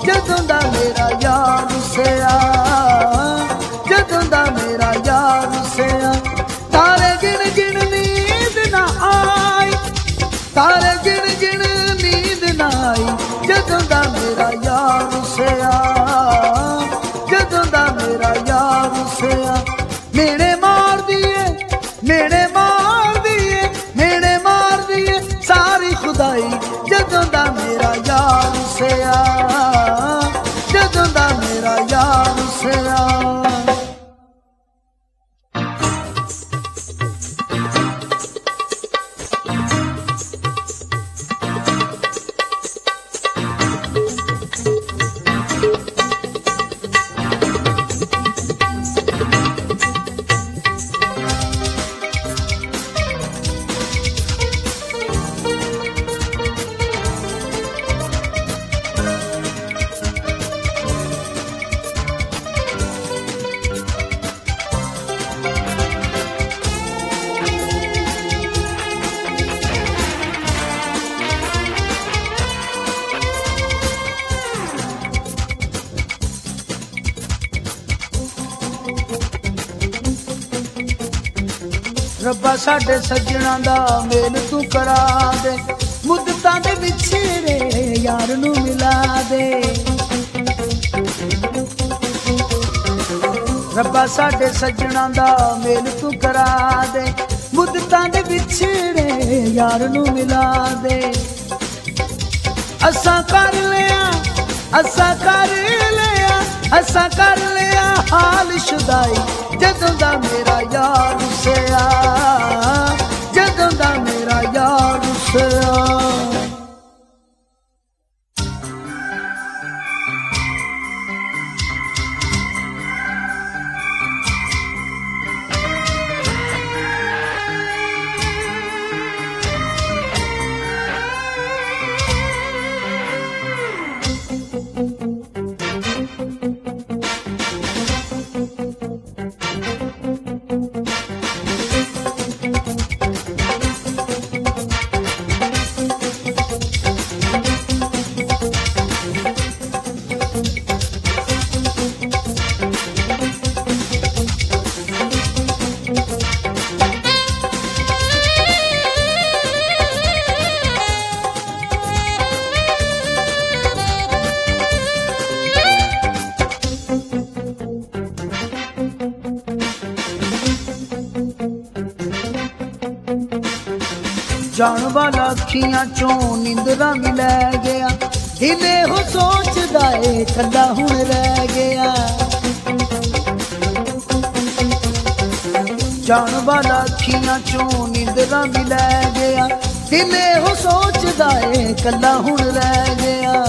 ਜਦੋਂ ਦਾ ਮੇਰਾ ਯਾਰ ਰੁੱਸਿਆ, ਜਦੋਂ ਦਾ ਮੇਰਾ ਯਾਰ ਰੁੱਸਿਆ। ਤਾਰੇ ਗਿਣ ਗਿਣ ਨੀਂਦ ਨਾ ਆਈ, ਤਾਰੇ ਗਿਣ ਗਿਣ ਨੀਂਦ ਨਾ ਆਈ, ਜਦੋਂ ਦਾ ਮੇਰਾ ਯਾਰ ਰੁੱਸਿਆ, ਜਦੋਂ ਦਾ ਮੇਰਾ ਯਾਰ ਰੁੱਸਿਆ। ਮੇਣੇ ਮਾਰਦੀ ਏ, ਮੇਣੇ ਮਾਰਦੀ ਏ, ਮੇਣੇ ਮਾਰਦੀ ਏ ਸਾਰੀ ਖੁਦਾਈ, ਜਦੋਂ ਦਾ ਮੇਰਾ ਯਾਰ ਰੁੱਸਿਆ, ਜਦੋਂ ਦਾ ਮੇਰਾ ਯਾਰ ਰੁੱਸਿਆ। ਰੱਬਾ ਸਾਡੇ ਸੱਜਣਾ ਦਾ ਮੇਲ ਤੂੰ ਕਰਾ ਦੇ, ਮੁੱਦਤਾਂ ਦੇ ਵਿਛੜੇ ਯਾਰ ਨੂੰ ਮਿਲਾ ਦੇ। ਰੱਬਾ ਸਾਡੇ ਸੱਜਣਾ ਦਾ ਮੇਲ ਤੂੰ ਕਰਾ ਦੇ, ਮੁੱਦਤਾਂ ਦੇ ਵਿਛੜੇ ਯਾਰ ਨੂੰ ਮਿਲਾ ਦੇ। ਅਸਾਂ ਕਰ ਲਿਆ, ਅਸਾਂ ਕਰ ਲਿਆ, ਅਸਾਂ ਕਰ ਲਿਆ ਹਾਲ ਸ਼ੁਦਾਈ, ਜਦੋਂ ਦਾ ਮੇਰਾ ਯਾਰ ਰੁੱਸਿਆ, ਜਦੋਂ ਦਾ ਮੇਰਾ ਯਾਰ ਰੁੱਸਿਆ। ਜਾਣ ਵਾਲਾ ਅੱਖੀਆਂ ਚੋਂ ਨਿੰਦਰਾਂ ਵੀ ਲੈ ਗਿਆ, ਦਿਲ ਇਹੋ ਸੋਚਦਾ ਏ ਕੱਲਾ ਹੁਣ ਰਹਿ ਗਿਆ। ਜਾਣ ਵਾਲਾ ਅੱਖੀਆਂ ਚੋਂ ਨਿੰਦਰਾਂ ਵੀ ਲੈ ਗਿਆ, ਦਿਲ ਇਹੋ ਸੋਚਦਾ ਏ ਕੱਲਾ ਹੁਣ ਰਹਿ ਗਿਆ।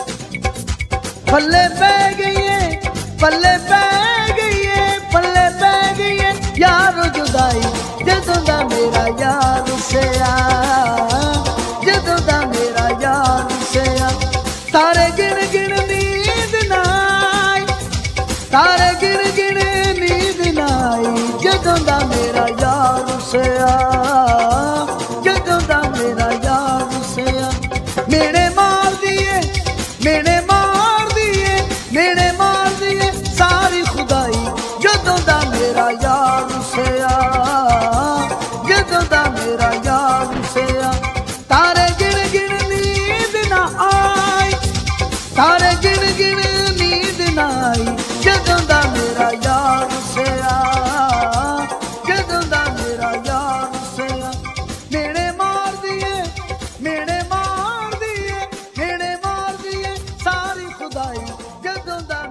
ਪੱਲੇ ਪੈ ਗਈ ਏ, ਪੱਲੇ ਪੈ ਗਈ ਏ, ਪੱਲੇ ਪੈ ਗਈ ਏ ਯਾਰੋ ਜੁਦਾਈ, ਜਦੋਂ ਦਾ ਮੇਰਾ ਯਾਰ ਰੁੱਸਿਆ, ਜਦੋਂ ਦਾ ਮੇਰਾ ਯਾਰ ਰੁੱਸਿਆ। ਤਾਰੇ ਗਿਣ ਗਿਣ ਨੀਂਦ ਨਾ ਆਈ, ਤਾਰੇ ਗਿਣ ਗਿਣ ਨੀਂਦ ਨਾ ਆਈ, ਜਦੋਂ ਦਾ ਮੇਰਾ ਯਾਰ ਰੁੱਸਿਆ, ਜਦੋਂ ਦਾ ਮੇਰਾ ਯਾਰ ਰੁੱਸਿਆ। ਮੇਣੇ ਮਾਰਦੀ ਏ, ਮੇਣੇ ਮਾਰਦੀ ਏ, ਮੇਣੇ ਮਾਰਦੀ ਏ ਸਾਰੀ ਖੁਦਾਈ, ਜਦੋਂ ਦਾ ਮੇਰਾ ਯਾਰ ਰੁੱਸਿਆ, ਜਦੋਂ ਦਾ ਮੇਰਾ ਯਾਰ ਰੁੱਸਿਆ। ਤਾਰੇ ਗਿਣ ਗਿਣ ਨੀਂਦ ਨਾ ਆਈ, ਤਾਰੇ ਗਿਣ ਗਿਣ ਨੀਂਦ ਨਾ ਆਈ, ਜਦੋਂ ਦਾ ਮੇਰਾ ਯਾਰ ਰੁੱਸਿਆ, ਜਦੋਂ ਦਾ ਮੇਰਾ ਯਾਰ ਰੁੱਸਿਆ। ਮੇਣੇ ਮਾਰਦੀ ਏ, ਮੇਣੇ ਮਾਰਦੀ ਏ, ਮੇਣੇ ਮਾਰਦੀ ਏ ਸਾਰੀ ਖੁਦਾਈ, ਜਦੋਂ ਦਾ